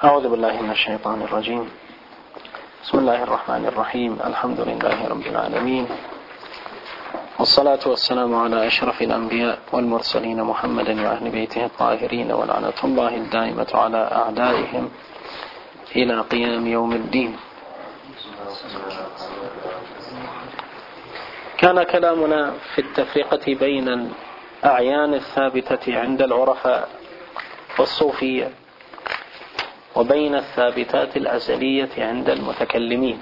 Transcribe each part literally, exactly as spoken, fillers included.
أعوذ بالله من الشيطان الرجيم. بسم الله الرحمن الرحيم. الحمد لله رب العالمين، والصلاة والسلام على أشرف الأنبياء والمرسلين محمد وأهل بيته الطاهرين، ولعنة الله الدائمة على أعدائهم إلى قيام يوم الدين. كان كلامنا في التفرقة بين الأعيان الثابتة عند العرفاء والصوفية وبين الثابتات الأزلية عند المتكلمين،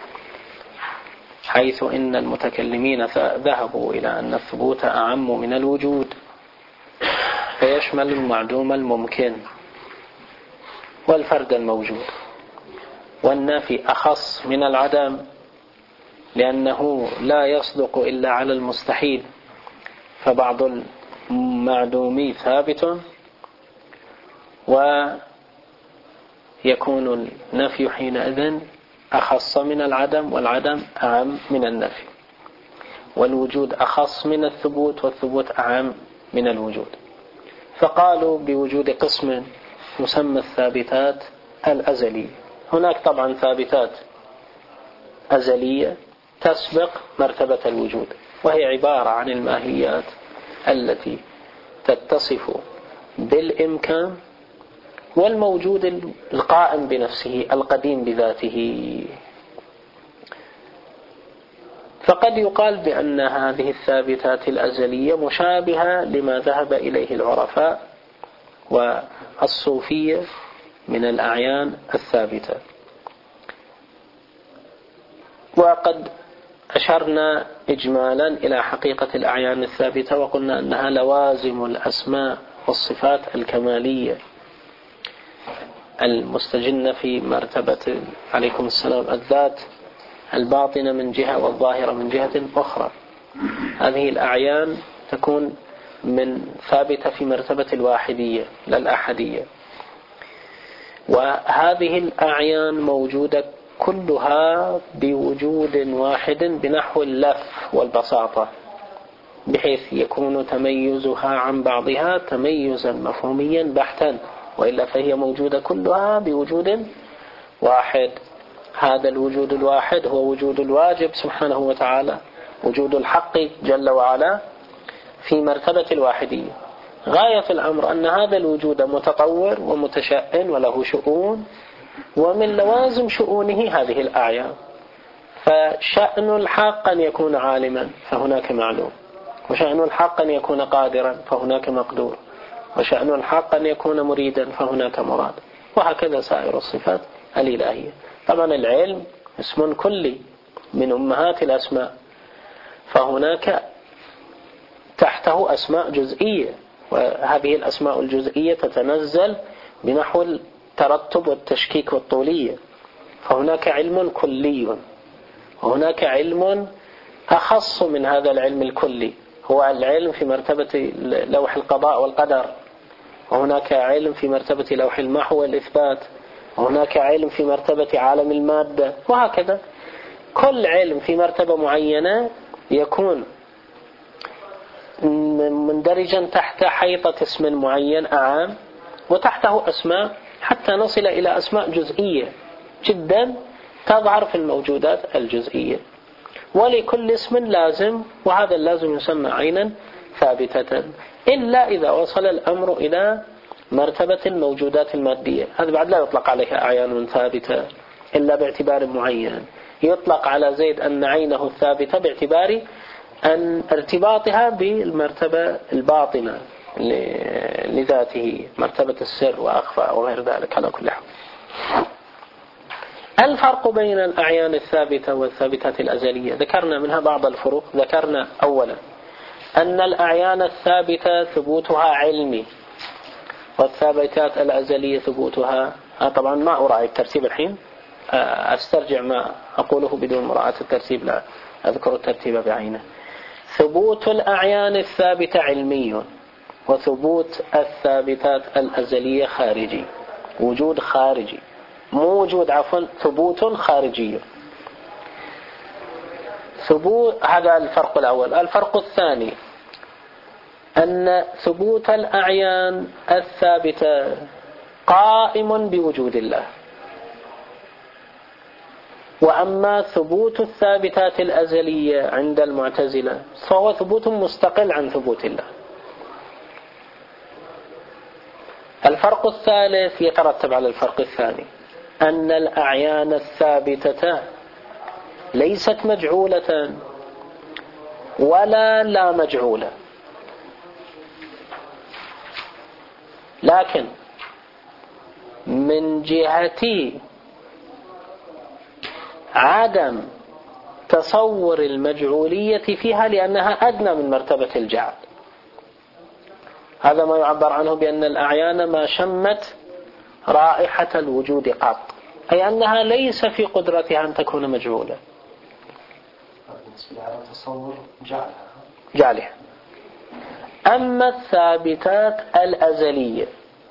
حيث إن المتكلمين ذهبوا إلى أن الثبوت أعم من الوجود، فيشمل المعدوم الممكن والفرد الموجود، والنافي أخص من العدم لأنه لا يصدق إلا على المستحيل، فبعض المعدوم ثابت ويكون النفي حينئذ أخص من العدم، والعدم أعم من النفي، والوجود أخص من الثبوت، والثبوت أعم من الوجود. فقالوا بوجود قسم يسمى الثابتات الأزلية. هناك طبعا ثابتات أزلية تسبق مرتبة الوجود، وهي عبارة عن الماهيات التي تتصف بالإمكان والموجود القائم بنفسه القديم بذاته. فقد يقال بأن هذه الثابتات الأزلية مشابهة لما ذهب إليه العرفاء والصوفية من الأعيان الثابتة. وقد أشرنا إجمالا إلى حقيقة الأعيان الثابتة، وقلنا أنها لوازم الأسماء والصفات الكمالية المستجنة في مرتبة عليكم السلام الذات الباطنة من جهة والظاهرة من جهة أخرى. هذه الأعيان تكون من ثابتة في مرتبة الواحدية لا الأحدية، وهذه الأعيان موجودة كلها بوجود واحد بنحو اللف والبساطة، بحيث يكون تميزها عن بعضها تميزا مفهوميا بحتا، وإلا فهي موجودة كلها بوجود واحد. هذا الوجود الواحد هو وجود الواجب سبحانه وتعالى، وجود الحق جل وعلا في مرتبة الواحدية. غاية الأمر أن هذا الوجود متطور ومتشأن وله شؤون، ومن لوازم شؤونه هذه الأعيان. فشأن الحق أن يكون عالما فهناك معلوم، وشأن الحق أن يكون قادرا فهناك مقدور، وشأن الحق أن يكون مريدا فهناك مراد، وهكذا سائر الصفات الإلهية. طبعا العلم اسم كلي من أمهات الأسماء، فهناك تحته أسماء جزئية، وهذه الأسماء الجزئية تتنزل بنحو الترتب والتشكيك والطولية. فهناك علم كلي، وهناك علم أخص من هذا العلم الكلي، هو العلم في مرتبة لوح القضاء والقدر، وهناك علم في مرتبة لوح المحو والإثبات، وهناك علم في مرتبة عالم المادة، وهكذا. كل علم في مرتبة معينة يكون مندرجا تحت حيطة اسم معين أعام، وتحته أسماء حتى نصل إلى أسماء جزئية جدا تظهر في الموجودات الجزئية. ولكل اسم لازم، وهذا اللازم يسمى عينا ثابتة، إلا إذا وصل الأمر إلى مرتبة الموجودات المادية. هذا بعد لا يطلق عليها أعيان ثابتة إلا باعتبار معين. يطلق على زيد أن عينه ثابتة باعتبار أن ارتباطها بالمرتبة الباطنة لذاته، مرتبة السر وأخفى وغير ذلك. على كل حال، الفرق بين الأعيان الثابتة والثابتات الأزلية ذكرنا منها بعض الفروق. ذكرنا أولا أن الأعيان الثابتة ثبوتها علمي، والثابتات الأزلية ثبوتها طبعا ما أراعي الترتيب الحين، أسترجع ما أقوله بدون مراعاة الترتيب، لا أذكر الترتيب بعينه. ثبوت الأعيان الثابتة علمي، وثبوت الثابتات الأزلية خارجي، وجود خارجي، مو وجود عفوا ثبوت خارجي. ثبوت، هذا الفرق الأول. الفرق الثاني أن ثبوت الأعيان الثابتة قائم بوجود الله. وأما ثبوت الثابتات الأزلية عند المعتزلة فهو ثبوت مستقل عن ثبوت الله. الفرق الثالث يترتب على الفرق الثاني، أن الأعيان الثابتة ليست مجعولة ولا لا مجعولة، لكن من جهة عدم تصور المجعولية فيها لأنها أدنى من مرتبة الجعل. هذا ما يعبر عنه بأن الأعيان ما شمت رائحة الوجود قط، أي أنها ليس في قدرتها أن تكون مجعولة. تصور جعلها جعلها. أما الثابتات الأزلية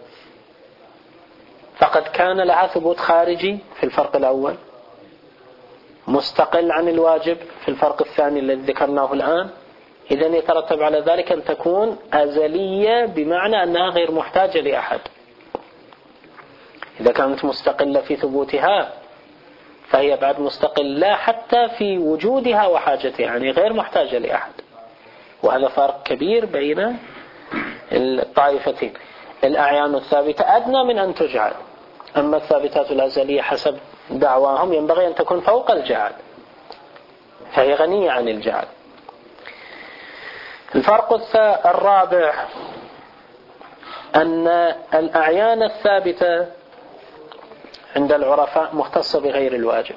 فقد كان لها ثبوت خارجي في الفرق الأول، مستقل عن الواجب في الفرق الثاني الذي ذكرناه الآن. إذن يترتب على ذلك أن تكون أزلية بمعنى أنها غير محتاجة لأحد. إذا كانت مستقلة في ثبوتها فهي بعد مستقلة حتى في وجودها وحاجتها، يعني غير محتاجة لأحد. وهذا فرق كبير بين الطائفتين. الأعيان الثابتة أدنى من أن تجعل، أما الثابتات الأزلية حسب دعواهم ينبغي أن تكون فوق الجعل، فهي غنية عن الجعل. الفرق الرابع أن الأعيان الثابتة عند العرفاء مختصة بغير الواجب،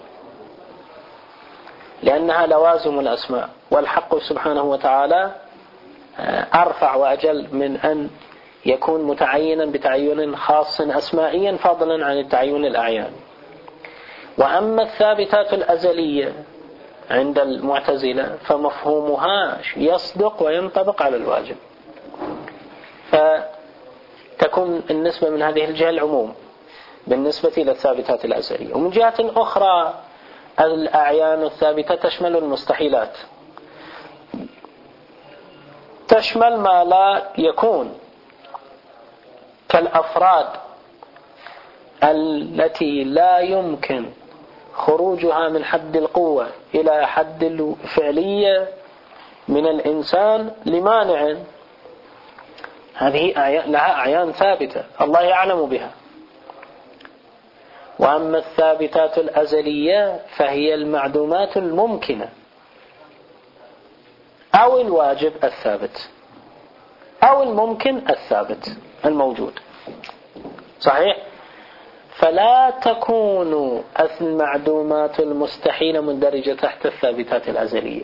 لأنها لوازم الأسماء، والحق سبحانه وتعالى أرفع وأجل من أن يكون متعينا بتعين خاص أسمائيا فضلا عن التعين الأعيان. وأما الثابتات الأزلية عند المعتزلة فمفهومها يصدق وينطبق على الواجب، فتكون النسبة من هذه الجهة العموم بالنسبة إلى الثابتات الأزلية. ومن جهة أخرى الأعيان الثابتة تشمل المستحيلات، تشمل ما لا يكون كالأفراد التي لا يمكن خروجها من حد القوة إلى حد الفعلية من الإنسان لمانع، هذه لها أعيان ثابتة الله يعلم بها. وأما الثابتات الأزلية فهي المعدومات الممكنة أو الواجب الثابت أو الممكن الثابت الموجود، صحيح؟ فلا تكون المعدومات المستحيلة مندرجة تحت الثابتات الأزلية.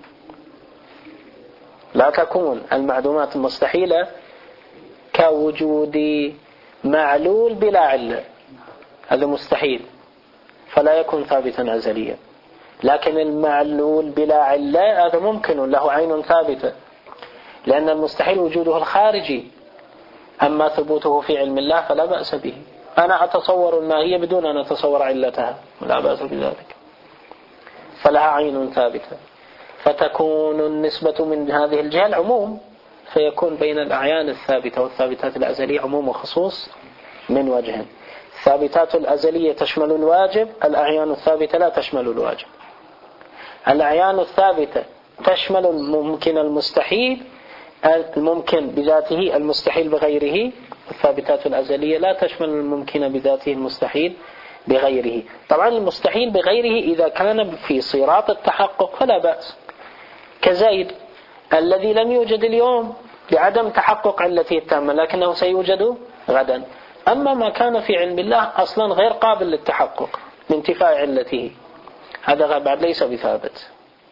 لا تكون المعدومات المستحيلة كوجود معلول بلا علة، هذا مستحيل فلا يكون ثابتا أزليا. لكن المعلول بلا علة هذا ممكن له عين ثابتة، لأن المستحيل وجوده الخارجي، أما ثبوته في علم الله فلا بأس به. أنا أتصور الماهية بدون أن أتصور علتها، لا بأس بذلك، فلها عين ثابتة. فتكون النسبة من هذه الجهة العموم، فيكون بين الأعيان الثابتة والثابتات الأزلية عموم وخصوص من وجه. الثابتات الأزلية تشمل الواجب، الأعيان الثابتة لا تشمل الواجب. الأعيان الثابتة تشمل الممكن المستحيل، الممكن بذاته المستحيل بغيره. الثابتات الأزلية لا تشمل الممكن بذاته المستحيل بغيره. طبعا المستحيل بغيره إذا كان في صراط التحقق فلا بأس، كزيد الذي لم يوجد اليوم بعدم تحقق علته التامة لكنه سيوجد غدا. أما ما كان في علم الله أصلا غير قابل للتحقق بانتفاء علته، هذا بعد ليس بثابت.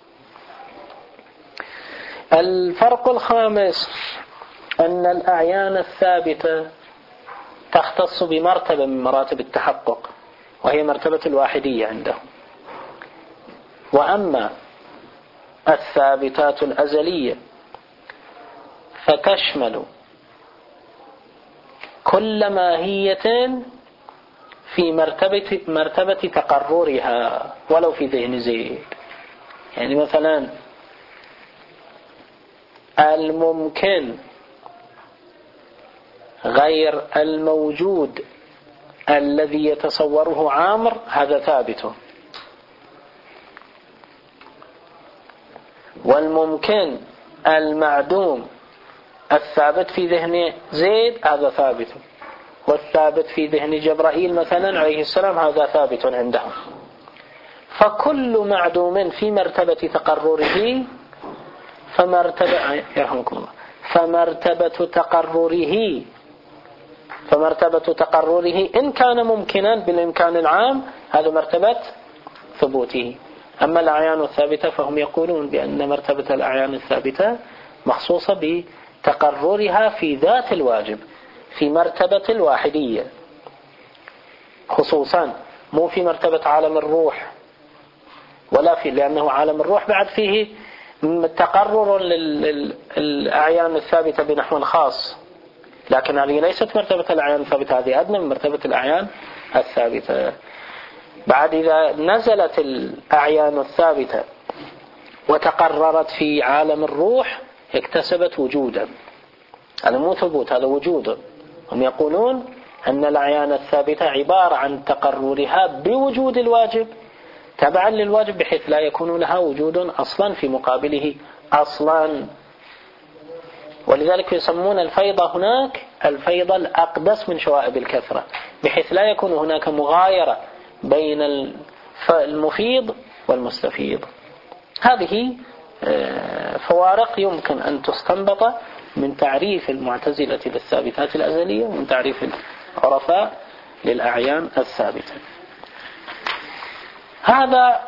الفرق الخامس أن الأعيان الثابتة تختص بمرتبة من مراتب التحقق، وهي مرتبة الواحدية عندهم. وأما الثابتات الأزلية فتشمل كل ماهية في مرتبة مرتبة تقررها ولو في ذهن زيد. يعني مثلا الممكن غير الموجود الذي يتصوره عامر هذا ثابت، والممكن المعدوم الثابت في ذهن زيد هذا ثابت، والثابت في ذهن جبرائيل مثلا عليه السلام هذا ثابت عندهم. فكل معدوم في مرتبة تقرره فمرتبة يرحمكم الله فمرتبة تقرره فمرتبة تقرره إن كان ممكنا بالإمكان العام هذا مرتبة ثبوته. أما الأعيان الثابتة فهم يقولون بأن مرتبة الأعيان الثابتة مخصوصة بتقررها في ذات الواجب في مرتبة الواحدية خصوصا، مو في مرتبة عالم الروح، ولا في لأنه عالم الروح بعد فيه تقرر للأعيان الثابتة بنحو خاص، لكن هذه ليست مرتبة الأعيان الثابتة، هذه أدنى من مرتبة الأعيان الثابتة. بعد إذا نزلت الأعيان الثابتة وتقررت في عالم الروح اكتسبت وجودا، هذا مو ثبوت هذا وجود. هم يقولون أن الأعيان الثابتة عبارة عن تقررها بوجود الواجب تبعا للواجب بحيث لا يكون لها وجود أصلا في مقابله أصلا. ولذلك يسمون الفيضة هناك الفيضة الأقدس من شوائب الكثرة، بحيث لا يكون هناك مغايرة بين المفيض والمستفيض. هذه فوارق يمكن أن تستنبط من تعريف المعتزلة للثابتات الأزلية ومن تعريف العرفاء للأعيان الثابتة. هذا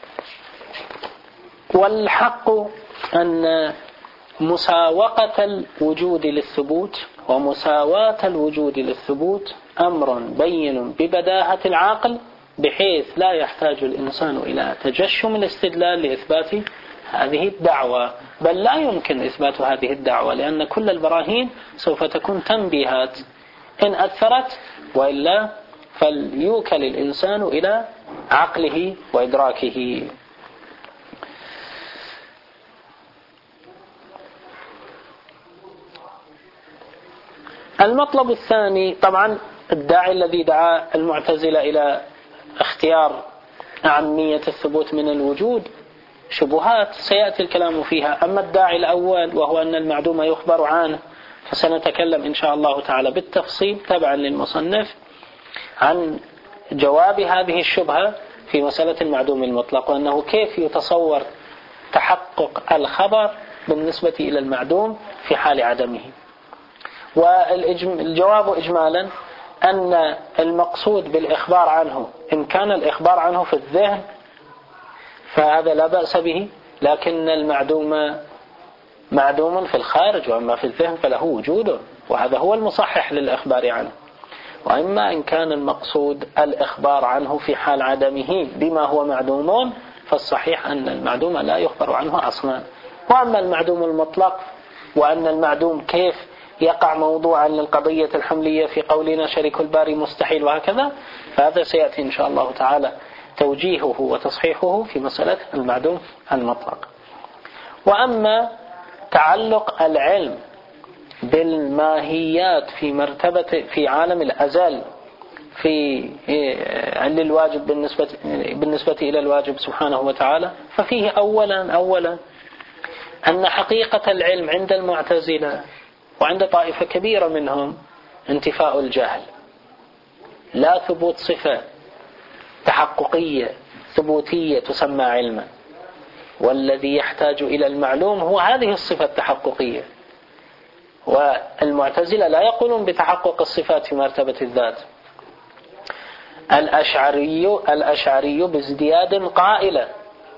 والحق أن مساوقة الوجود للثبوت ومساواة الوجود للثبوت أمر بين ببداهة العقل، بحيث لا يحتاج الإنسان إلى تجشم الاستدلال لإثبات هذه الدعوة، بل لا يمكن إثبات هذه الدعوة لأن كل البراهين سوف تكون تنبيهات إن أثرت، وإلا فليوكل الإنسان إلى عقله وإدراكه. المطلب الثاني طبعا الداعي الذي دعا المعتزلة إلى اختيار أهمية الثبوت من الوجود شبهات سيأتي الكلام فيها. أما الداعي الأول وهو أن المعدوم يخبر عنه فسنتكلم إن شاء الله تعالى بالتفصيل تبعا للمصنف عن جواب هذه الشبهة في مسألة المعدوم المطلق، وأنه كيف يتصور تحقق الخبر بالنسبة إلى المعدوم في حال عدمه. والجواب إجمالا أن المقصود بالإخبار عنه إن كان الإخبار عنه في الذهن فهذا لا بأس به، لكن المعدوم معدوم في الخارج، وأما في الذهن فله وجود، وهذا هو المصحح للإخبار عنه. وإما إن كان المقصود الإخبار عنه في حال عدمه بما هو معدوم فالصحيح أن المعدوم لا يخبر عنه أصلا. وأما المعدوم المطلق وأن المعدوم كيف يقع موضوعا للقضية الحملية في قولنا شريك الباري مستحيل وهكذا، فهذا سيأتي إن شاء الله تعالى توجيهه وتصحيحه في مسألة المعدوم المطلق. وأما تعلق العلم بالماهيات في مرتبة في عالم الأزل في للواجب بالنسبة بالنسبة إلى الواجب سبحانه وتعالى، ففيه أولا أولا أن حقيقة العلم عند المعتزلة وعند طائفة كبيرة منهم انتفاء الجهل، لا ثبوت صفة تحققية ثبوتية تسمى علما، والذي يحتاج إلى المعلوم هو هذه الصفة التحققية. والمعتزلة لا يقولون بتحقق الصفات في مرتبة الذات. الأشعري الأشعري بازدياد قائلة،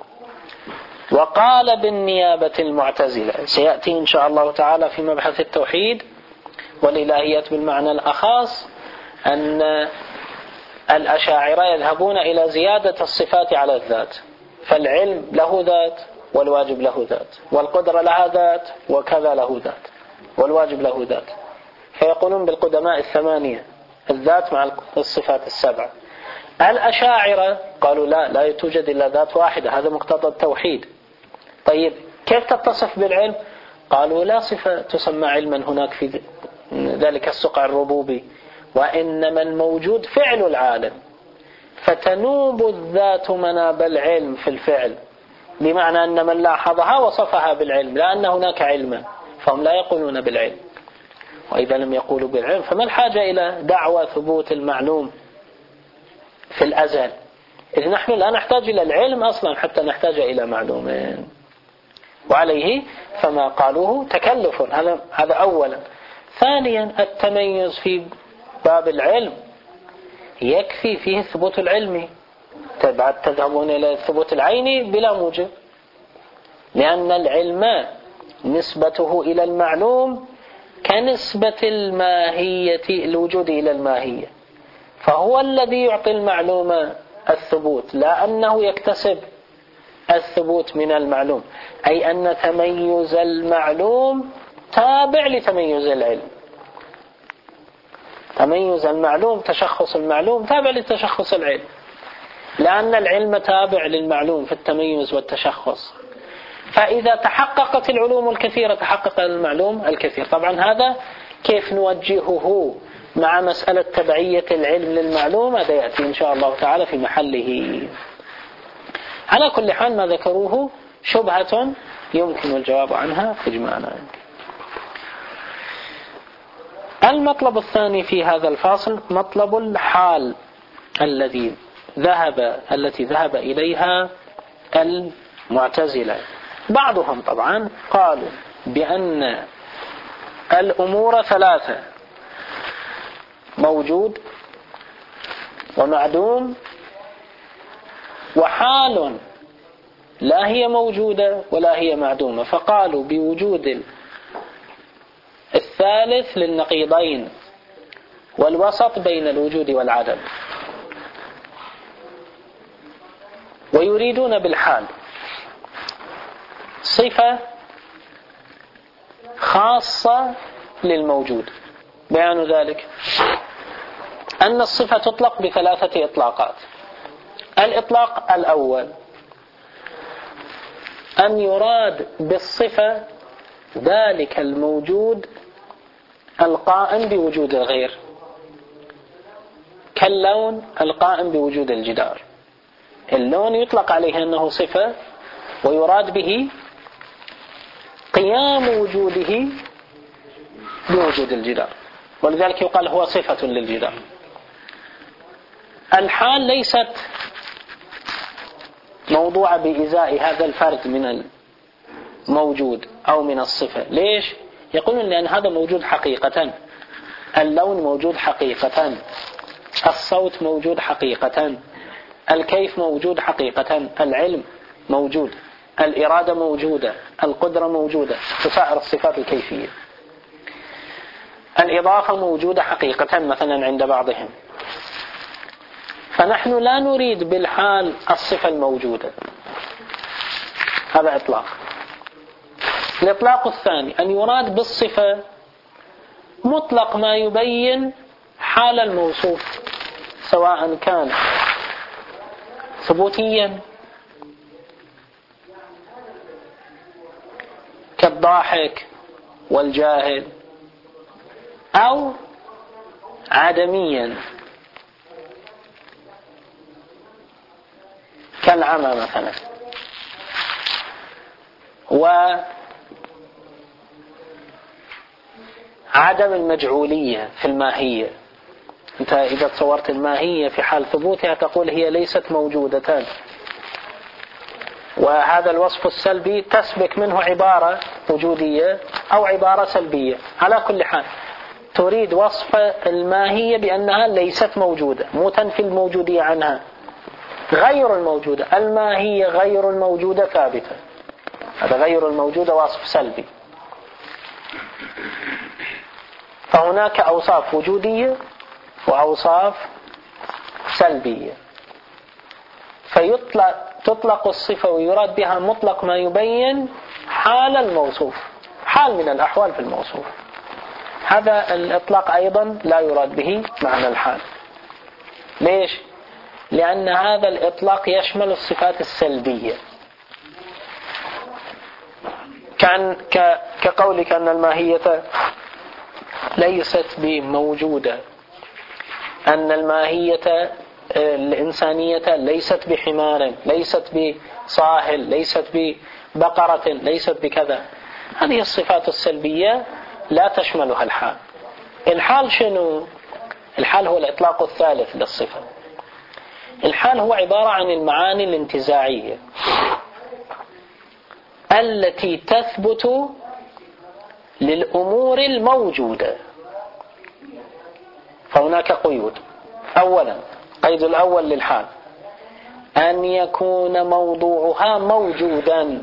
وقال بالنيابة المعتزلة، سيأتي إن شاء الله تعالى في مبحث التوحيد والإلهيات بالمعنى الأخاص أن الأشاعرة يذهبون إلى زيادة الصفات على الذات، فالعلم له ذات والواجب له ذات، والقدرة لها ذات وكذا له ذات، والواجب له ذات. فيقولون بالقدماء الثمانية الذات مع الصفات السبعة. الأشاعرة قالوا لا لا توجد إلا ذات واحدة، هذا مقتضى التوحيد. طيب كيف تتصف بالعلم؟ قالوا لا صفة تسمى علما هناك في ذلك السقع الربوبي، وإنما الموجود فعل العالم، فتنوب الذات مناب العلم في الفعل، بمعنى أن من لاحظها وصفها بالعلم، لأن هناك علما، فهم لا يقولون بالعلم. وإذا لم يقولوا بالعلم فما الحاجة إلى دعوى ثبوت المعلوم في الأزل، إذ نحن لا نحتاج إلى العلم أصلا حتى نحتاج إلى معلوم. وعليه فما قالوه تكلف، هذا هذا أولا. ثانيا التميز في باب العلم يكفي فيه ثبوت العلم، بعد تذهبون إلى ثبوت العين بلا موجب، لأن العلم نسبته إلى المعلوم كنسبة الماهية الوجود إلى الماهية، فهو الذي يعطي المعلوم الثبوت، لا أنه يكتسب الثبوت من المعلوم، أي أن تميز المعلوم تابع لتميز العلم. تميز المعلوم، تشخص المعلوم تابع لتشخص العلم، لأن العلم تابع للمعلوم في التميز والتشخص. فإذا تحققت العلوم الكثيرة تحقق المعلوم الكثير. طبعا هذا كيف نوجهه مع مسألة تبعية العلم للمعلوم، هذا يأتي إن شاء الله تعالى في محله. على كل حال ما ذكروه شبهة يمكن الجواب عنها إجمالا. المطلب الثاني في هذا الفاصل مطلب الحال الذي ذهب التي ذهب إليها المعتزلة. بعضهم طبعا قالوا بأن الأمور ثلاثة: موجود ومعدوم وحال لا هي موجودة ولا هي معدومة، فقالوا بوجود الثالث للنقيضين والوسط بين الوجود والعدم. ويريدون بالحال صفة خاصة للموجود. بيان ذلك أن الصفة تطلق بثلاثة إطلاقات. الإطلاق الأول أن يراد بالصفة ذلك الموجود القائم بوجود الغير، كاللون القائم بوجود الجدار. اللون يطلق عليه أنه صفة ويراد به قيام وجوده بوجود الجدار، ولذلك يقال هو صفة للجدار. الحال ليست موضوعة بإزاء هذا الفرد من الموجود أو من الصفة. ليش؟ يقولون لأن هذا موجود حقيقة، اللون موجود حقيقة، الصوت موجود حقيقة، الكيف موجود حقيقة، العلم موجود، الإرادة موجودة، القدرة موجودة، تسائر الصفات الكيفية. الإضافة موجودة حقيقة مثلا عند بعضهم. فنحن لا نريد بالحال الصفة الموجودة، هذا إطلاق. الإطلاق الثاني أن يراد بالصفة مطلق ما يبين حال الموصوف، سواء كان ثبوتيا كالضاحك والجاهل، أو عدميا كالعمى مثلا. وعدم المجعولية في الماهية، أنت إذا تصورت الماهية في حال ثبوتها تقول هي ليست موجودة، وهذا الوصف السلبي تسبك منه عبارة وجودية أو عبارة سلبية. على كل حال تريد وصف الماهية بأنها ليست موجودة، مو تنفي الموجودية عنها، غير الموجودة. الماهية غير الموجودة ثابتة، هذا غير الموجودة وصف سلبي. فهناك أوصاف وجودية وأوصاف سلبية، فيطلق تطلق الصفة ويراد بها مطلق ما يبين حال الموصوف، حال من الأحوال في الموصوف. هذا الإطلاق أيضا لا يراد به معنى الحال. ليش؟ لأن هذا الإطلاق يشمل الصفات السلبية، كان كقولك أن الماهية ليست بموجودة أن الماهية الإنسانية ليست بحمار، ليست بصاهل، ليست ببقرة، ليست بكذا. هذه الصفات السلبية لا تشملها الحال. الحال شنو؟ الحال هو الإطلاق الثالث للصفة. الحال هو عبارة عن المعاني الانتزاعية التي تثبت للأمور الموجودة. فهناك قيود. أولا، قيد الأول للحال أن يكون موضوعها موجودا،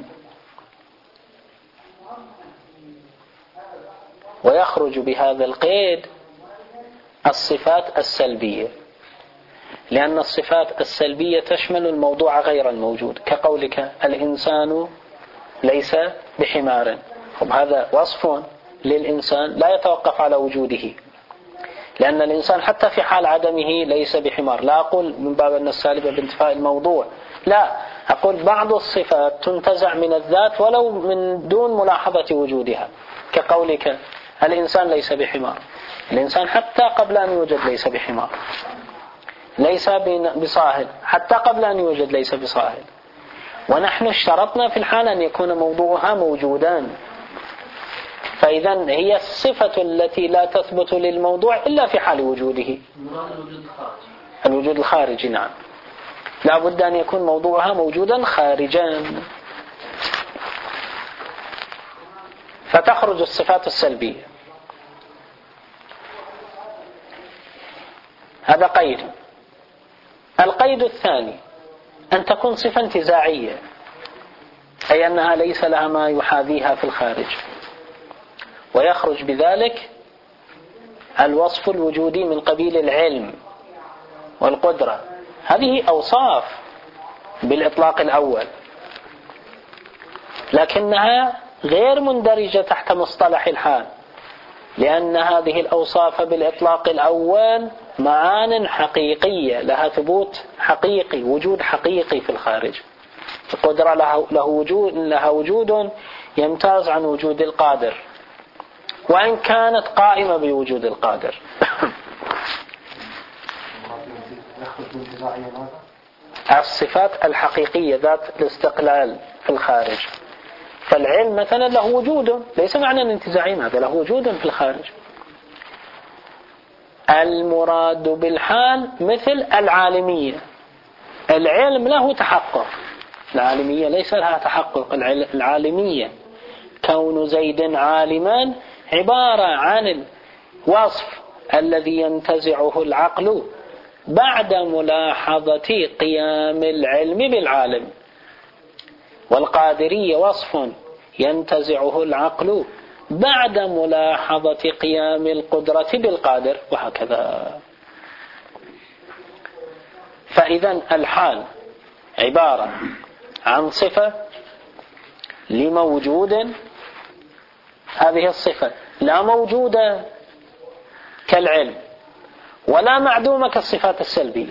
ويخرج بهذا القيد الصفات السلبية، لأن الصفات السلبية تشمل الموضوع غير الموجود، كقولك الإنسان ليس بحمار. هذا وصف للإنسان لا يتوقف على وجوده، لأن الإنسان حتى في حال عدمه ليس بحمار. لا أقول من باب أن السالبة بانتفاء الموضوع، لا، أقول بعض الصفات تنتزع من الذات ولو من دون ملاحظة وجودها، كقولك الإنسان ليس بحمار. الإنسان حتى قبل أن يوجد ليس بحمار، ليس بصاهل حتى قبل أن يوجد ليس بصاهل. ونحن اشترطنا في الحال أن يكون موضوعها موجودان. فإذا هي الصفة التي لا تثبت للموضوع إلا في حال وجوده. الوجود الخارجي، نعم، لا بد أن يكون موضوعها موجودا خارجا، فتخرج الصفات السلبية. هذا قيد. القيد الثاني أن تكون صفة انتزاعية، أي أنها ليس لها ما يحاذيها في الخارج، ويخرج بذلك الوصف الوجودي من قبيل العلم والقدرة. هذه أوصاف بالإطلاق الأول، لكنها غير مندرجة تحت مصطلح الحال، لأن هذه الأوصاف بالإطلاق الأول معان حقيقية لها ثبوت حقيقي، وجود حقيقي في الخارج. القدرة له وجود, لها وجود يمتاز عن وجود القادر، وإن كانت قائمة بوجود القادر. الصفات الحقيقية ذات الاستقلال في الخارج. فالعلم مثلا له وجود، ليس معنى الانتزاعي، هذا له وجود في الخارج. المراد بالحال مثل العالمية، العلم له تحقق، العالمية ليس لها تحقق. العالمية كون زيد عالما عبارة عن الوصف الذي ينتزعه العقل بعد ملاحظة قيام العلم بالعالم، والقادرية وصف ينتزعه العقل بعد ملاحظة قيام القدرة بالقادر، وهكذا. فإذا الحال عبارة عن صفة لموجود، هذه الصفة لا موجودة كالعلم ولا معدومة كالصفات السلبية.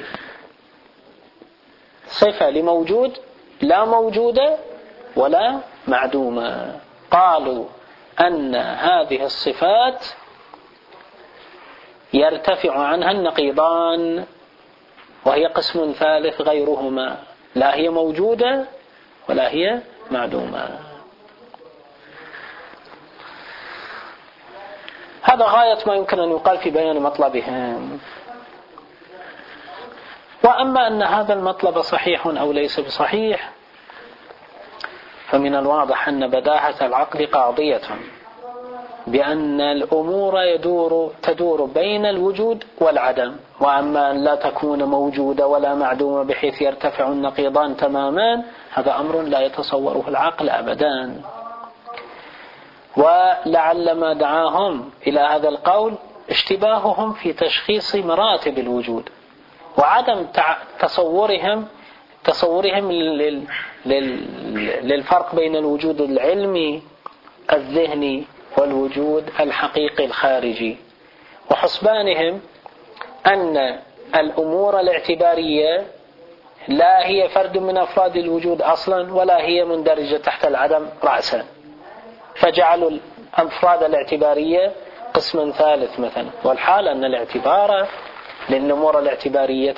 صفة لموجود لا موجودة ولا معدومة. قالوا أن هذه الصفات يرتفع عنها النقيضان، وهي قسم ثالث غيرهما، لا هي موجودة ولا هي معدومة. هذا غاية ما يمكن أن يقال في بيان مطلبهم. وأما أن هذا المطلب صحيح أو ليس بصحيح، فمن الواضح أن بداهة العقل قاضية بأن الأمور يدور تدور بين الوجود والعدم. وأما أن لا تكون موجودة ولا معدومة بحيث يرتفع النقيضان تماما، هذا أمر لا يتصوره العقل أبدا. ولعل ما دعاهم إلى هذا القول اشتباههم في تشخيص مراتب الوجود، وعدم تصورهم تصورهم للفرق بين الوجود العلمي الذهني والوجود الحقيقي الخارجي، وحسبانهم أن الأمور الاعتبارية لا هي فرد من أفراد الوجود أصلا، ولا هي مندرجة تحت العدم رأسا، فجعلوا الأفراد الاعتبارية قسما ثالث مثلا. والحال أن الاعتبار لأن الأمور الاعتبارية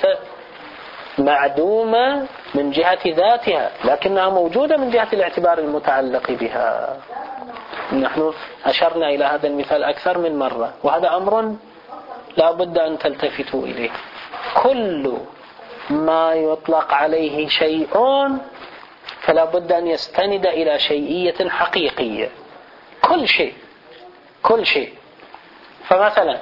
معدومة من جهة ذاتها، لكنها موجودة من جهة الاعتبار المتعلق بها. نحن أشرنا إلى هذا المثال أكثر من مرة، وهذا أمر لا بد أن تلتفتوا إليه. كل ما يطلق عليه شيء فلا بد أن يستند إلى شيئية حقيقية. كل شيء كل شيء فمثلا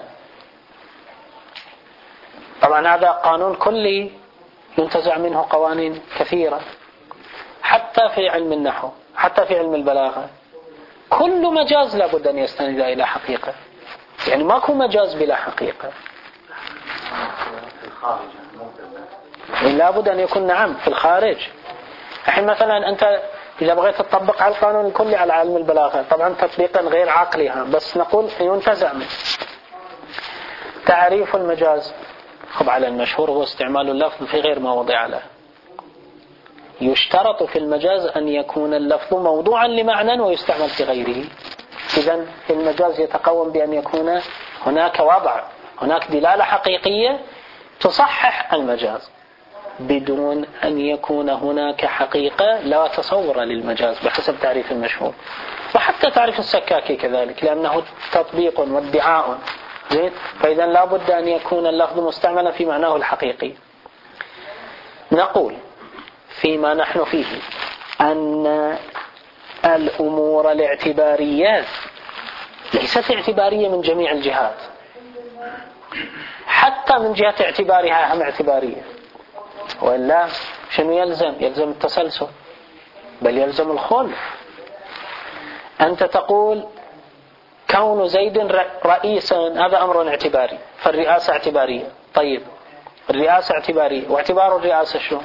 طبعا هذا قانون كلي ينتزع منه قوانين كثيرة، حتى في علم النحو، حتى في علم البلاغة. كل مجاز لا بد أن يستند إلى حقيقة، يعني ماكو مجاز بلا حقيقة. لا بد أن يكون نعم في الخارج. الحين مثلا أنت إذا بغيت تطبق على القانون الكلي على علم البلاغة، طبعا تطبيقا غير عقلي، بس نقول ينتزع منه. تعريف المجاز خب على المشهور هو استعمال اللفظ في غير ما وضع له. يشترط في المجاز أن يكون اللفظ موضوعا لمعنى ويستعمل في غيره. إذن المجاز يتقوم بأن يكون هناك وضع، هناك دلالة حقيقية تصحح المجاز، بدون أن يكون هناك حقيقة لا تصور للمجاز بحسب تعريف المشهور. وحتى تعريف السكاكي كذلك، لأنه تطبيق وادعاء. زين، فإذا لا بد أن يكون اللفظ مستعملا في معناه الحقيقي. نقول فيما نحن فيه أن الأمور الاعتبارية ليست اعتبارية من جميع الجهات، حتى من جهة اعتبارها هم اعتبارية، وإلا شنو يلزم؟ يلزم التسلسل، بل يلزم الخلف. أنت تقول كون زيد رئيسا هذا أمر اعتباري، فالرئاسة اعتبارية. طيب الرئاسة اعتبارية، واعتبار الرئاسة شو؟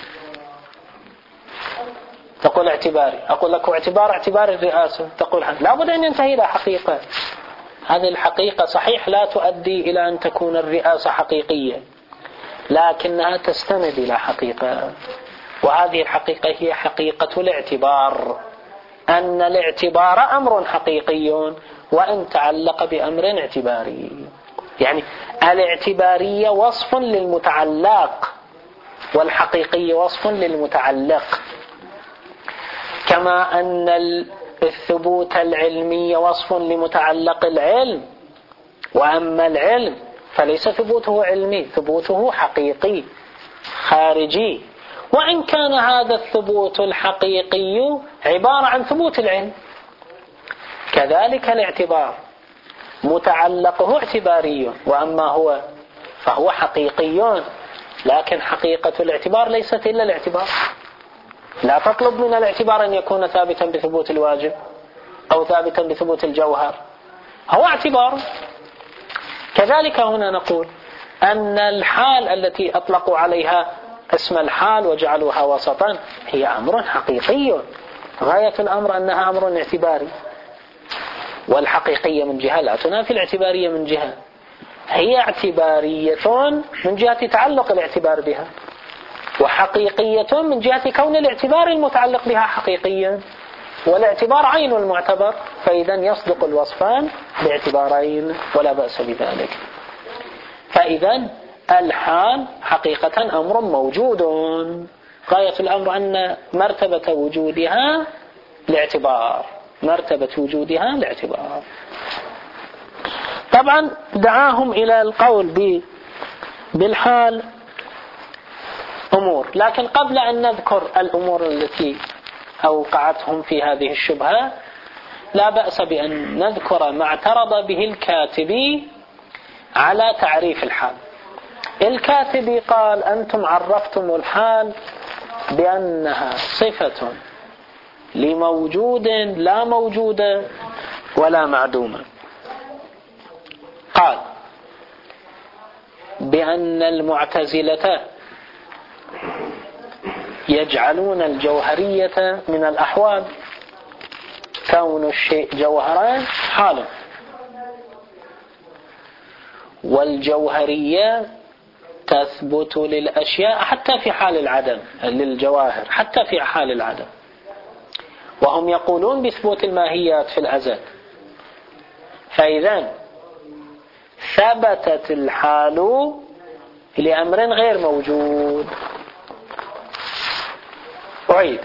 تقول اعتباري. أقول لك واعتبار اعتبار الرئاسة، تقول لا بد أن ينتهي إلى حقيقة. هذه الحقيقة صحيح لا تؤدي إلى أن تكون الرئاسة حقيقية، لكنها تستند إلى حقيقة، وهذه الحقيقة هي حقيقة الاعتبار. أن الاعتبار أمر حقيقي وإن تعلق بأمر اعتباري. يعني الاعتبارية وصف للمتعلق، والحقيقي وصف للمتعلق. كما أن الثبوت العلمي وصف لمتعلق العلم، وأما العلم فليس ثبوته علمي، ثبوته حقيقي خارجي، وإن كان هذا الثبوت الحقيقي عبارة عن ثبوت العلم. كذلك الاعتبار متعلقه اعتباري، وأما هو فهو حقيقي، لكن حقيقة الاعتبار ليست إلا الاعتبار. لا تطلب من الاعتبار أن يكون ثابتا بثبوت الواجب أو ثابتا بثبوت الجوهر، هو اعتبار. كذلك هنا نقول أن الحال التي أطلقوا عليها اسم الحال وجعلوها وسطا هي أمر حقيقي، غاية الأمر أنها أمر اعتباري. والحقيقية من جهة لا تنافي الاعتبارية من جهة، هي اعتبارية من جهة تعلق الاعتبار بها، وحقيقية من جهة كون الاعتبار المتعلق بها حقيقيا، والاعتبار عين المعتبر، فإذا يصدق الوصفان باعتبارين ولا بأس بذلك. فإذا الحال حقيقة أمر موجود، غاية الأمر أن مرتبة وجودها الاعتبار، مرتبة وجودها الاعتبار. طبعا دعاهم إلى القول بالحال أمور، لكن قبل أن نذكر الأمور التي أوقعتهم في هذه الشبهة لا بأس بأن نذكر ما اعترض به الكاتب على تعريف الحال. الكاتب قال أنتم عرفتم الحال بأنها صفة لموجود لا موجود ولا معدوم. قال بأن المعتزلة يجعلون الجوهرية من الأحوال، كون الشيء جوهران حاله، والجوهرية تثبت للأشياء حتى في حال العدم، للجواهر حتى في حال العدم. وهم يقولون بثبوت الماهيات في الأزل. فإذا ثبتت الحال لأمر غير موجود. أعيد: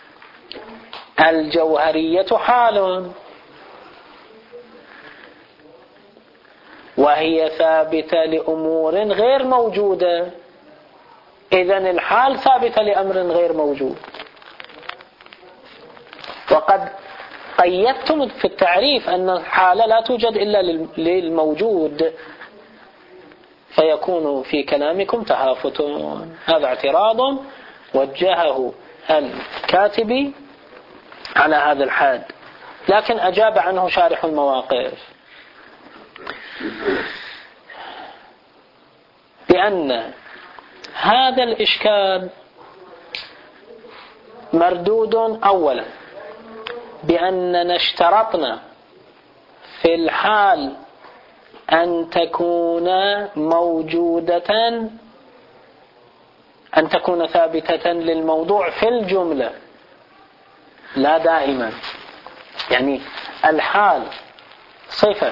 الجوهرية حال وهي ثابتة لأمور غير موجودة، إذن الحال ثابتة لأمر غير موجود. وقد قيدتم في التعريف أن الحالة لا توجد إلا للموجود، فيكون في كلامكم تهافت. هذا اعتراض وجهه الكاتب على هذا الحد، لكن أجاب عنه شارح المواقف بأن هذا الإشكال مردود أولا بأننا اشترطنا في الحال أن تكون موجودة، أن تكون ثابتة للموضوع في الجملة لا دائما. يعني الحال صفة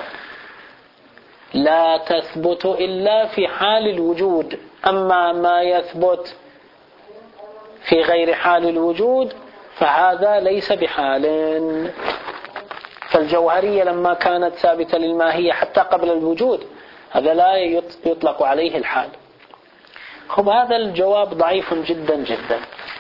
لا تثبت إلا في حال الوجود، أما ما يثبت في غير حال الوجود فهذا ليس بحال. فالجوهرية لما كانت ثابتة للماهية حتى قبل الوجود هذا لا يطلق عليه الحال. خب هذا الجواب ضعيف جدا جدا.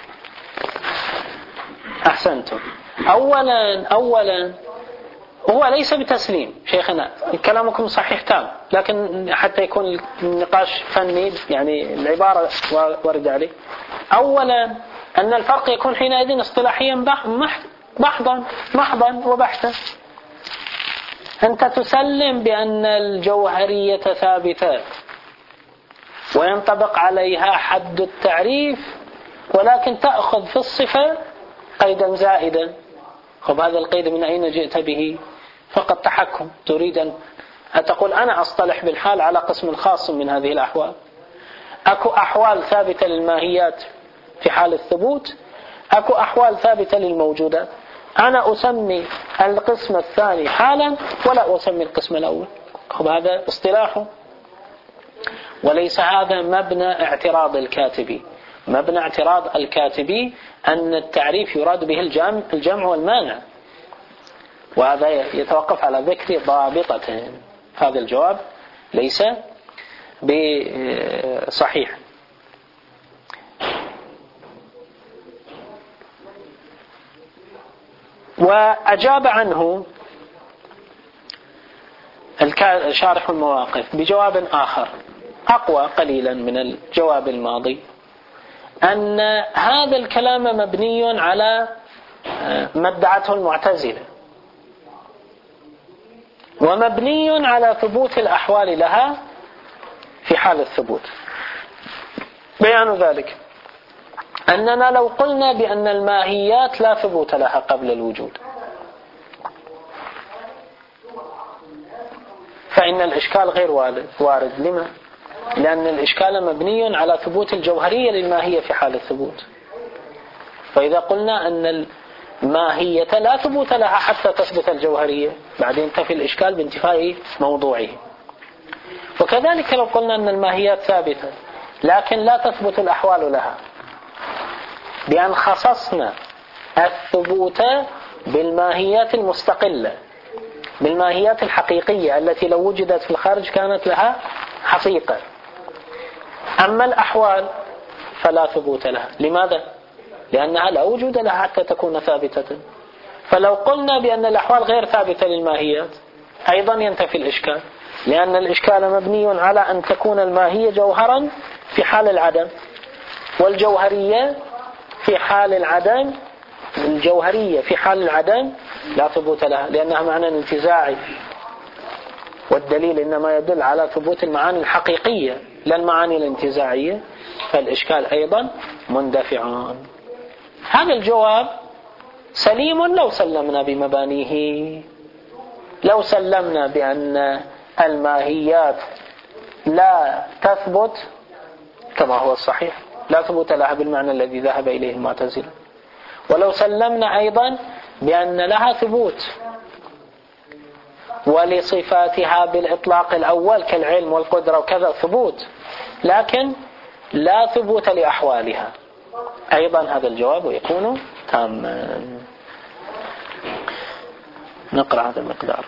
أحسنتم. أولا أولا هو ليس بتسليم شيخنا، كلامكم صحيح تام، لكن حتى يكون النقاش فني يعني العبارة ورد عليه. أولا أن الفرق يكون حينئذ اصطلاحيا محضا محضا وبحثا. أنت تسلم بأن الجوهرية ثابتة وينطبق عليها حد التعريف، ولكن تأخذ في الصفة قيدا زائدا. خب هذا القيد من أين جئت به؟ فقط تحكم. تريد أن تقول أنا أصطلح بالحال على قسم خاص من هذه الأحوال. أكو أحوال ثابتة للماهيات في حال الثبوت، أكو أحوال ثابتة للموجودات. أنا أسمي القسم الثاني حالا ولا أسمي القسم الأول. خب هذا اصطلاحه، وليس هذا مبنى اعتراض الكاتبي. مبنى اعتراض الكاتبي أن التعريف يراد به الجمع, الجمع والمانع، وهذا يتوقف على ذكر ضابطة. هذا الجواب ليس بصحيح. وأجاب عنه شارح المواقف بجواب آخر أقوى قليلا من الجواب الماضي، أن هذا الكلام مبني على ما ادعته المعتزلة، ومبني على ثبوت الأحوال لها في حال الثبوت. بيان ذلك أننا لو قلنا بأن الماهيات لا ثبوت لها قبل الوجود فإن الإشكال غير وارد. لما؟ لأن الإشكال مبني على ثبوت الجوهرية للماهية في حال الثبوت. فإذا قلنا أن الماهية لا ثبوت لها حتى تثبت الجوهرية، بعدين ينتفي الإشكال بانتفاء موضوعه. وكذلك لو قلنا أن الماهيات ثابتة لكن لا تثبت الأحوال لها، بأن خصصنا الثبوت بالماهيات المستقلة، بالماهيات الحقيقية التي لو وجدت في الخارج كانت لها حقيقة، أما الأحوال فلا ثبوت لها. لماذا؟ لأنها لا وجود لها حتى تكون ثابتة. فلو قلنا بأن الأحوال غير ثابتة للماهيات أيضا ينتفي الإشكال، لأن الإشكال مبني على أن تكون الماهية جوهرا في حال العدم، والجوهرية في حال العدم الجوهرية في حال العدم لا ثبوت لها، لأنها معنى انتزاعي، والدليل إنما يدل على ثبوت المعاني الحقيقية لا المعاني الانتزاعية، فالإشكال أيضا مندفعان. هذا الجواب سليم لو سلمنا بمبانيه. لو سلمنا بأن الماهيات لا تثبت كما هو الصحيح، لا ثبوت لها بالمعنى الذي ذهب إليه المعتزلة، ولو سلمنا أيضا بأن لها ثبوت ولصفاتها بالإطلاق الأول كالعلم والقدرة وكذا ثبوت، لكن لا ثبوت لأحوالها. أيضا هذا الجواب يكون تاما. نقرأ هذا المقدار.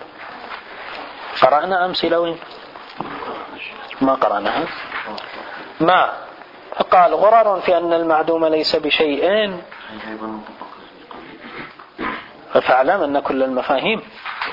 قرأنا أمثلة ما قرأناها. ما قال غرر في أن المعدوم ليس بشيء، فاعلم أن كل المفاهيم.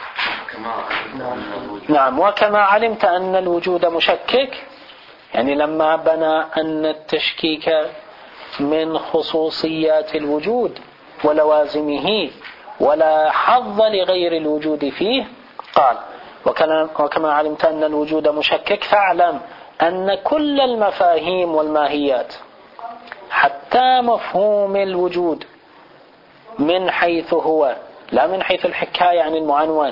نعم. وكما علمت أن الوجود مشكك، يعني لما بنى أن التشكيك من خصوصيات الوجود ولوازمه ولا حظ لغير الوجود فيه، قال وكما علمت أن الوجود مشكك فاعلم أن كل المفاهيم والماهيات حتى مفهوم الوجود من حيث هو لا من حيث الحكاية عن المعنون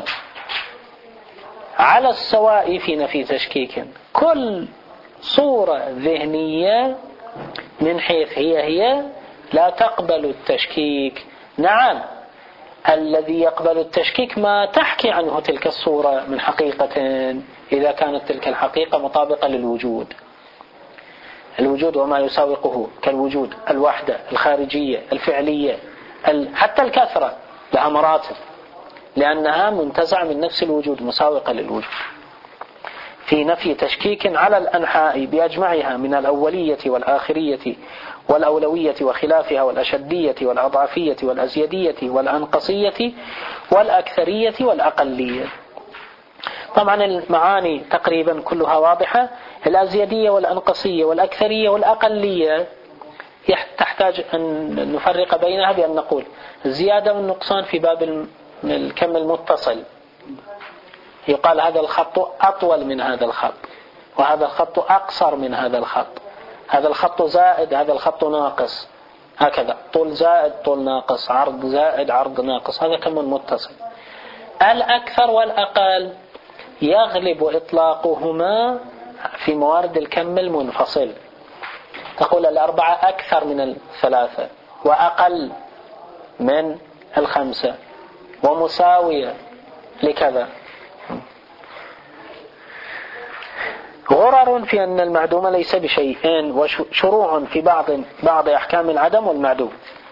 على السواء في نفي تشكيك، كل صورة ذهنية من حيث هي هي لا تقبل التشكيك. نعم، الذي يقبل التشكيك ما تحكي عنه تلك الصورة من حقيقة، إذا كانت تلك الحقيقة مطابقة للوجود. الوجود وما يساوقه كالوجود، الوحدة، الخارجية، الفعلية، حتى الكثرة لها مراتب، لأنها منتزعة من نفس الوجود مساوقة للوجود. في نفي تشكيك على الأنحاء بأجمعها من الأولية والآخرية والأولوية وخلافها والأشدية والأضعفية والأزيدية والأنقصية والأكثرية والأقلية. طبعا المعاني تقريبا كلها واضحة. الأزيدية والأنقصية والأكثرية والأقلية تحتاج أن نفرق بينها بأن نقول الزيادة والنقصان في باب الكم المتصل، يقال هذا الخط أطول من هذا الخط، وهذا الخط أقصر من هذا الخط، هذا الخط زائد هذا الخط ناقص، هكذا طول زائد طول ناقص، عرض زائد عرض ناقص، هذا كم متصل. الأكثر والأقل يغلب إطلاقهما في موارد الكم المنفصل، تقول الأربعة أكثر من الثلاثة وأقل من الخمسة ومساوية لكذا. غرر في أن المعدوم ليس بشيء، وشروع في بعض بعض أحكام العدم والمعدوم.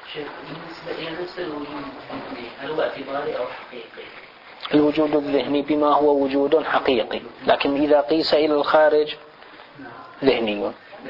هل هو اعتباري أو حقيقي؟ الوجود الذهني بما هو وجود حقيقي، لكن إذا قيس إلى الخارج ذهني.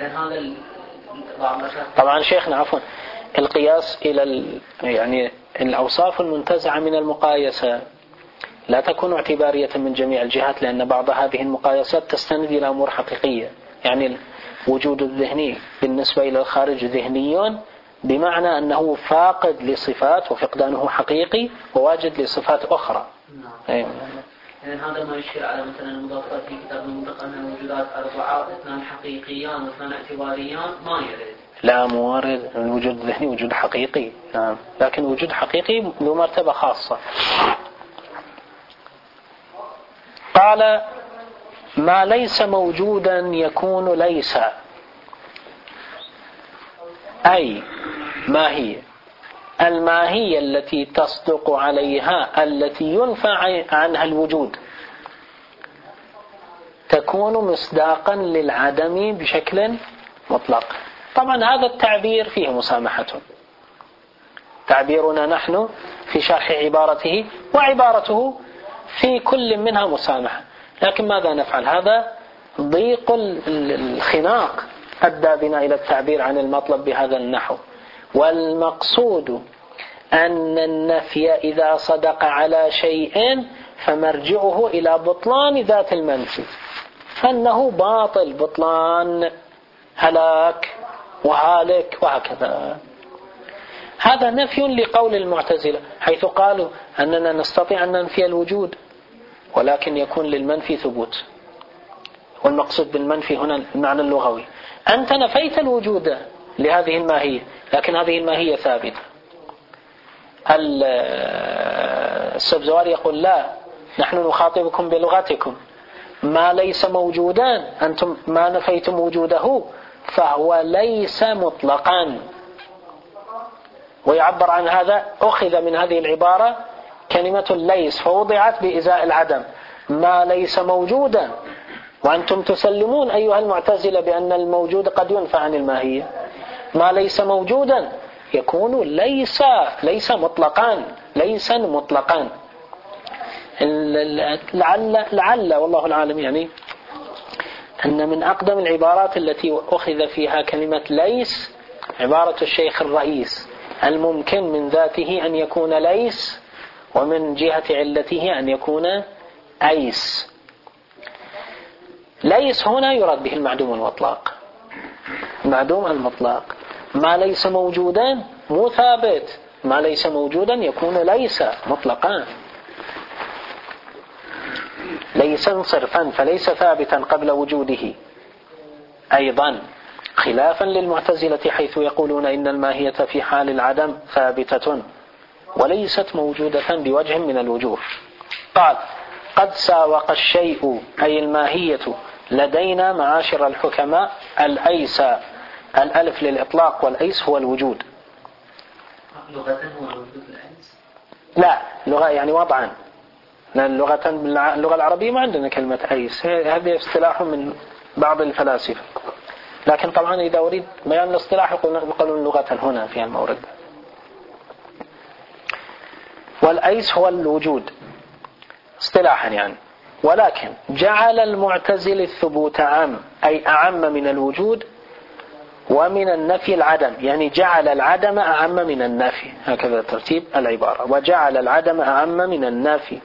طبعا شيخنا عفوا، القياس إلى يعني الأوصاف المنتزعة من المقايسة لا تكون اعتبارية من جميع الجهات، لأن بعض هذه المقايسات تستند إلى أمور حقيقية. يعني الوجود الذهني بالنسبة إلى الخارج ذهني، بمعنى أنه فاقد لصفات وفقدانه حقيقي وواجد لصفات أخرى. نعم. أيوة. يعني هذا ما يشكل على مثلا المضافات في كتاب المنطق أن الوجودات أربعة، اثنان حقيقيان واثنان اعتباريان، ما يرد. لا موارد، الوجود الذهني وجود حقيقي، نعم، لكن وجود حقيقي له مرتبة خاصة. قال ما ليس موجودا يكون ليس، أي ما هي الماهية التي تصدق عليها التي ينفى عنها الوجود تكون مصداقا للعدم بشكل مطلق. طبعا هذا التعبير فيه مسامحة، تعبيرنا نحن في شرح عبارته وعبارته في كل منها مسامحة، لكن ماذا نفعل؟ هذا ضيق الخناق أدى بنا إلى التعبير عن المطلب بهذا النحو. والمقصود أن النفي إذا صدق على شيء فمرجعه إلى بطلان ذات المنفي، فإنه باطل، بطلان، هلاك وهالك وهكذا. هذا نفي لقول المعتزلة حيث قالوا أننا نستطيع أن ننفي الوجود ولكن يكون للمنفي ثبوت. والمقصود بالمنفي هنا المعنى اللغوي، أنت نفيت الوجود لهذه الماهية لكن هذه الماهية ثابتة. السبزواري يقول لا، نحن نخاطبكم بلغتكم، ما ليس موجودا أنتم ما نفيتم وجوده فهو ليس مطلقا. ويعبر عن هذا، أخذ من هذه العبارة كلمة ليس فوضعت بإزاء العدم، ما ليس موجودا، وأنتم تسلمون أيها المعتزلة بأن الموجود قد ينفى عن الماهية، ما ليس موجودا يكون ليس ليس مطلقان ليسا مطلقان. لعل لعل والله العالم يعني أن من أقدم العبارات التي أخذ فيها كلمة ليس عبارة الشيخ الرئيس: الممكن من ذاته أن يكون ليس، ومن جهة علته أن يكون أيس. ليس هنا يراد به المعدوم المطلق، المعدوم المطلق. ما ليس موجودا مو ثابت، ما ليس موجودا يكون ليس مطلقا، ليس صرفا، فليس ثابتا قبل وجوده. أيضا خلافا للمعتزلة حيث يقولون إن الماهية في حال العدم ثابتة وليست موجودة بوجه من الوجوه. قال: قد ساوق الشيء أي الماهية لدينا معاشر الحكماء الأيس، الألف للإطلاق والأيس هو الوجود. لغة هو الوجود الأيس؟ لا، لغة يعني وضعا، لأن لغة اللغة العربية ما عندنا كلمة أيس، هذه اصطلاح من بعض الفلاسفة، لكن طبعا إذا أريد بيان الاصطلاح يقولون لغة هنا في المورد. والأيس هو الوجود اصطلاحا يعني. ولكن جعل المعتزل الثبوت عام، أي أعم من الوجود، ومن النفي العدم، يعني جعل العدم أعم من النفي، هكذا ترتيب العبارة، وجعل العدم أعم من النفي.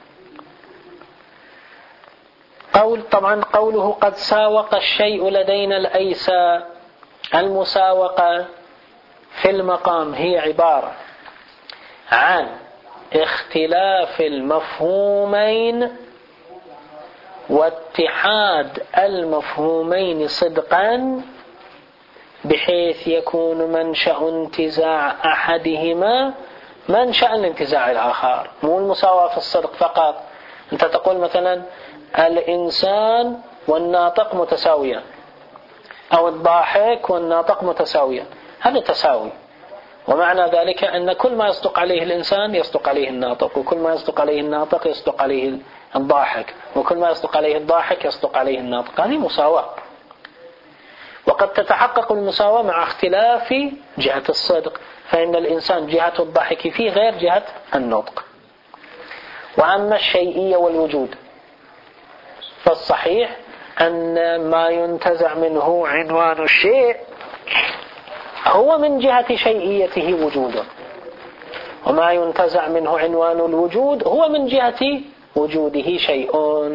قول طبعا قوله قد ساوق الشيء لدينا الأيس، المساوقة في المقام هي عبارة عن اختلاف المفهومين واتحاد المفهومين صدقا، بحيث يكون منشأ انتزاع أحدهما منشأ الانتزاع الآخر. مو المساواة في الصدق فقط، أنت تقول مثلا الإنسان والناطق متساويا، أو الضاحك والناطق متساويا، هذا تساوي، ومعنى ذلك أن كل ما يصدق عليه الإنسان يصدق عليه الناطق، وكل ما يصدق عليه الناطق يصدق عليه الضاحك، وكل ما يصدق عليه الضاحك يصدق عليه الناطق. هذه مساواة. وقد تتحقق المساواة مع اختلاف جهة الصدق، فإن الإنسان جهة الضحك فيه غير جهة النطق. وأما الشيئية والوجود فالصحيح أن ما ينتزع منه عنوان الشيء هو من جهة شيئيته وجوده، وما ينتزع منه عنوان الوجود هو من جهة وجوده شيء.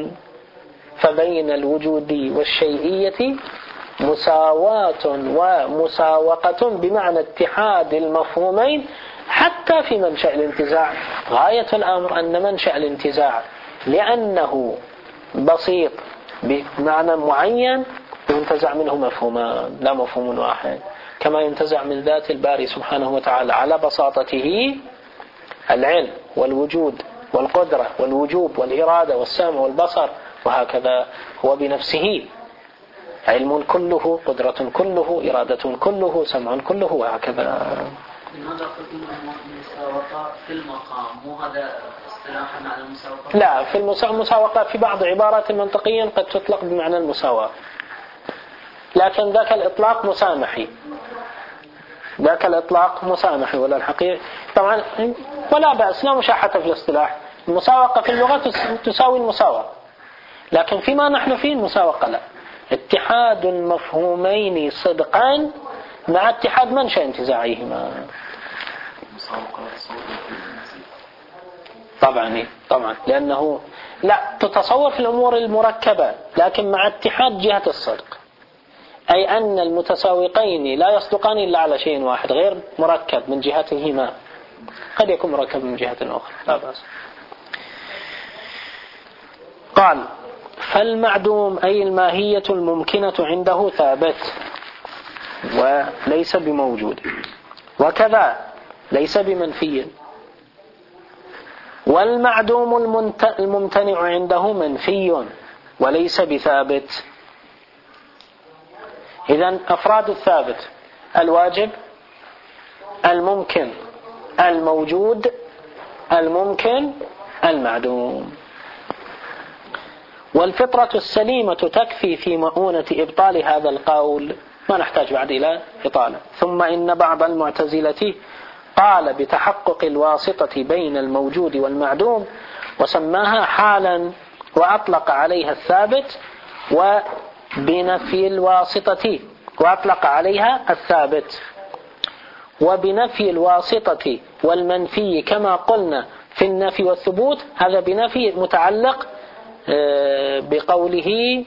فبين الوجود والشيئية مساواة ومساوقة بمعنى اتحاد المفهومين حتى في منشأ الانتزاع. غاية الأمر أن منشأ الانتزاع لأنه بسيط بمعنى معين ينتزع منه مفهومان لا مفهوم واحد، كما ينتزع من ذات الباري سبحانه وتعالى على بساطته العلم والوجود والقدرة والوجوب والإرادة والسمع والبصر، وهكذا هو بنفسه علم كله، قدرة كله، إرادة كله، سمع كله، وهكذا. لماذا قلتم المساوقة في المقام؟ مو هذا اصطلاحا على المساوقة؟ لا، في المساوقة في بعض عبارات المنطقية قد تطلق بمعنى المساواة، لكن ذاك الإطلاق مسامحي، ذاك الإطلاق مسامحي ولا الحقيقة طبعا ولا بأس، لا مشاحة في الاصطلاح. المساوقة في اللغة تساوي المساواة، لكن فيما نحن فيه المساوقة لا، اتحاد المفهومين صدقا مع اتحاد منشأ انتزاعهما. طبعا طبعا لأنه لا تتصور في الأمور المركبة، لكن مع اتحاد جهة الصدق، أي أن المتساوقين لا يصدقان إلا على شيء واحد غير مركب من جهتهما، قد يكون مركب من جهة أخرى لا بأس. قال فالمعدوم أي الماهية الممكنة عنده ثابت وليس بموجود، وكذا ليس بمنفي، والمعدوم الممتنع عنده منفي وليس بثابت. إذن أفراد الثابت: الواجب، الممكن، الموجود، الممكن المعدوم. والفطرة السليمة تكفي في مؤونة إبطال هذا القول، ما نحتاج بعد إلى إطالة. ثم إن بعض المعتزلة قال بتحقق الواسطة بين الموجود والمعدوم وسماها حالا، وأطلق عليها الثابت، وبنفي الواسطة وأطلق عليها الثابت وبنفي الواسطة والمنفي كما قلنا في النفي والثبوت. هذا بنفي متعلق بقوله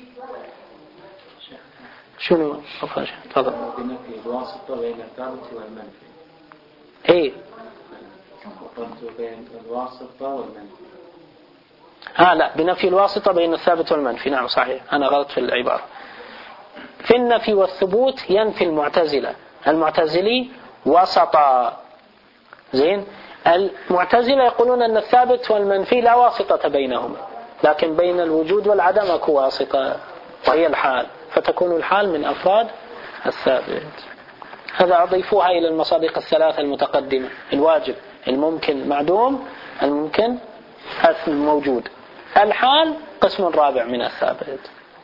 شنو؟ تفضل. بنفي الواسطة بين الثابت والمنفي. ايه قلت بين الواسطة والمنفي. ها لا، بنفي الواسطة بين الثابت والمنفي. نعم صحيح، أنا غلط في العبارة. في النفي والثبوت ينفي المعتزلة المعتزلي وسطا. زين، المعتزلة يقولون أن الثابت والمنفي لا واسطة بينهما، لكن بين الوجود والعدم أكو واسطة وهي الحال، فتكون الحال من أفراد الثابت. هذا أضيفوها إلى المصادق الثلاثة المتقدمة: الواجب، الممكن معدوم، الممكن موجود. الحال قسم رابع من الثابت.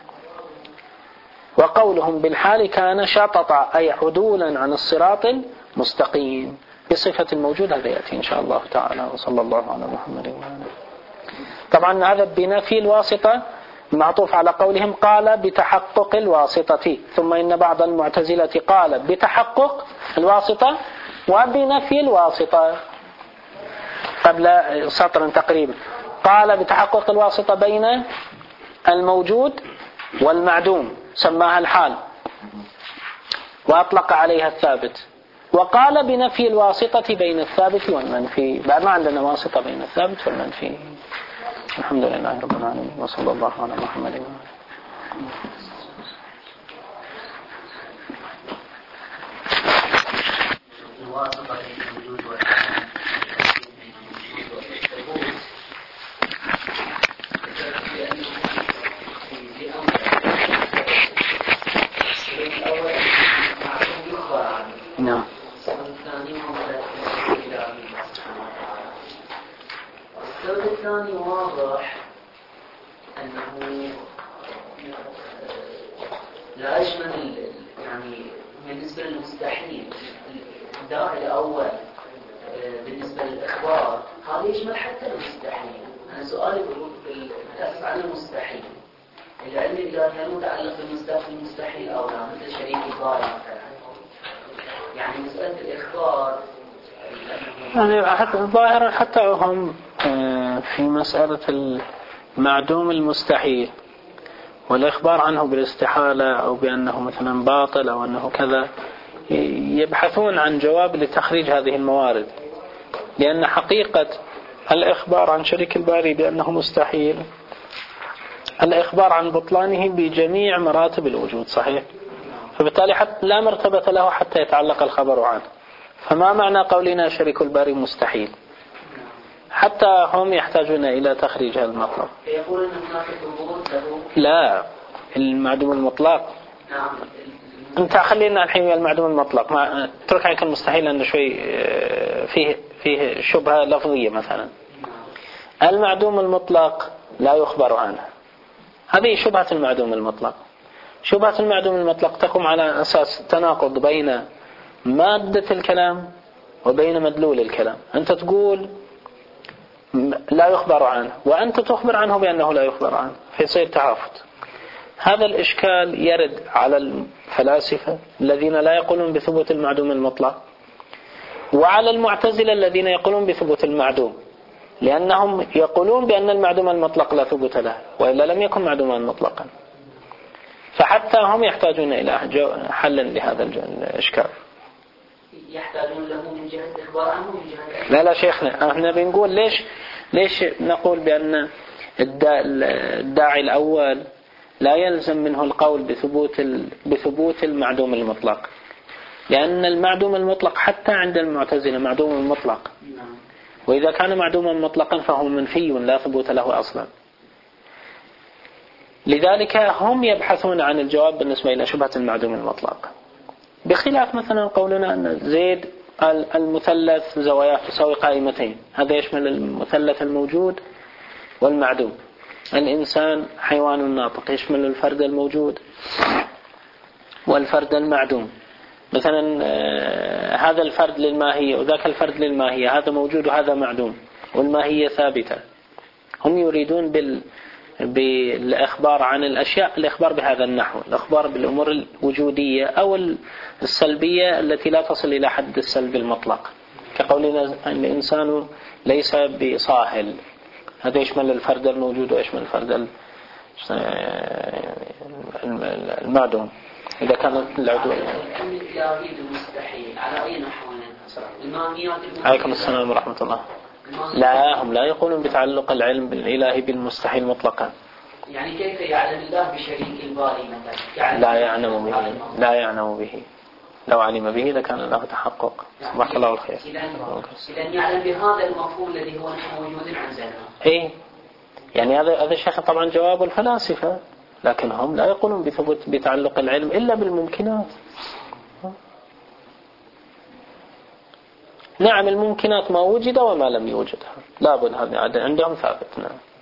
وقولهم بالحال كان شططا أي عدولا عن الصراط المستقيم بصفة الموجود. هذا يأتي إن شاء الله تعالى. وصلى الله على محمد وآله. طبعا هذا بنفي الواسطة معطوف على قولهم قال بتحقق الواسطة. ثم إن بعض المعتزلة قال بتحقق الواسطة وبنفي الواسطة قبل سطر تقريبا. قال بتحقق الواسطة بين الموجود والمعدوم سماها الحال وأطلق عليها الثابت، وقال بنفي الواسطة بين الثابت والمنفي. بعد ما عندنا واسطة بين الثابت والمنفي. الحمد لله رب العالمين، وصلى الله على محمد وآله. الواسطة بين الوجود والعدم نعم. السبب الثاني واضح أنه لا يشمل، يعني بالنسبة للمستحيل الداعي الأول بالنسبة للإخبار هذا يشمل حتى المستحيل. أنا سؤالي بالأسف عن المستحيل، العلم إذا كان متعلق بالمستحيل أو لا، مثل شريك الضاري مثلا، يعني مسألة الإخبار يعني حتى الظاهر حتى هم في مسألة المعدوم المستحيل والإخبار عنه بالاستحالة أو بأنه مثلا باطل أو أنه كذا، يبحثون عن جواب لتخريج هذه الموارد، لأن حقيقة الإخبار عن شريك الباري بأنه مستحيل الإخبار عن بطلانه بجميع مراتب الوجود. صحيح؟ فبالتالي حتى لا مرتبة له حتى يتعلق الخبر عنه. فما معنى قولنا شريك الباري مستحيل؟ حتى هم يحتاجون إلى تخريج هذا المطلب. يقول أن هناك ثبوت له. لا، المعدوم المطلق. نعم. أنت خلينا الحين المعدوم المطلق، ما ترك عنك المستحيل لأنه شوي فيه فيه شبهة لفظية مثلا. المعدوم المطلق لا يخبر عنه، هذه شبهة المعدوم المطلق. شبهة المعدوم المطلق تقوم على أساس تناقض بين مادة الكلام وبين مدلول الكلام. أنت تقول لا يخبر عنه وأنت تخبر عنه بأنه لا يخبر عنه، فيصير تهافت. هذا الإشكال يرد على الفلاسفة الذين لا يقولون بثبوت المعدوم المطلق، وعلى المعتزلة الذين يقولون بثبوت المعدوم، لأنهم يقولون بأن المعدوم المطلق لا ثبوت له وإلا لم يكن معدوما مطلقا. فحتى هم يحتاجون إلى حل لهذا الإشكال. يحتاجون له من جهة إخبار عنه من جهة. لا لا شيخنا، احنا بنقول ليش ليش نقول بأن الداعي الأول لا يلزم منه القول بثبوت بثبوت المعدوم المطلق، لأن المعدوم المطلق حتى عند المعتزلة معدوم مطلق، وإذا كان معدوما مطلقا فهو منفي لا ثبوت له أصلا. لذلك هم يبحثون عن الجواب بالنسبة إلى شبهة المعدوم المطلق، بخلاف مثلا قولنا أن زيد المثلث زواياه تساوي قائمتين، هذا يشمل المثلث الموجود والمعدوم. الإنسان حيوان ناطق يشمل الفرد الموجود والفرد المعدوم. مثلا هذا الفرد للماهية وذاك الفرد للماهية، هذا موجود وهذا معدوم والماهية ثابتة. هم يريدون بال بالإخبار عن الأشياء الإخبار بهذا النحو، الإخبار بالأمور الوجودية أو السلبية التي لا تصل إلى حد السلب المطلق، كقولنا الإنسان ليس بصاهل، هذا يشمل الفرد الموجود ويشمل الفرد المعدوم. إذا كان العدو المستحيل على أي نحو؟ عليكم السلام ورحمة الله. لا، هم لا يقولون بتعلق العلم بالإله بالمستحيل مطلقا. يعني كيف يعلم الله بشريك الباري مثلا؟ لا يعلم به، لا يعلم به. لو علم به لكان له تحقق. سبحان الله الخير. إذا يعلم بهذا المفهوم الذي هو موجود عندنا. إيه، يعني هذا هذا الشيخ طبعا جواب الفلاسفة، لكن هم لا يقولون بثبوت بتعلق العلم إلا بالممكنات. نعم، الممكنات ما وجد وما لم يوجد لابد، هذا عندهم ثابت. نعم.